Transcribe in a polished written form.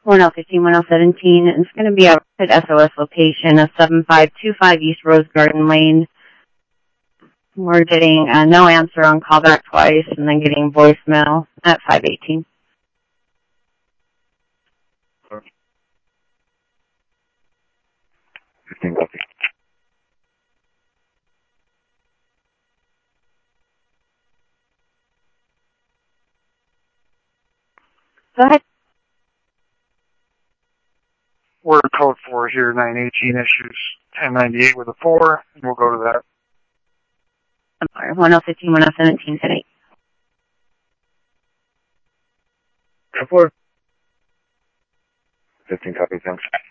1015, 1017. It's going to be a SOS location of 7525 East Rose Garden Lane. We're getting no answer on callback twice and then getting voicemail at 518. Copy. Go ahead. We're code 4 here, 918 issues 1098 with a 4, and we'll go to that. 1015, 1017 today. 4. 15 copy, thanks.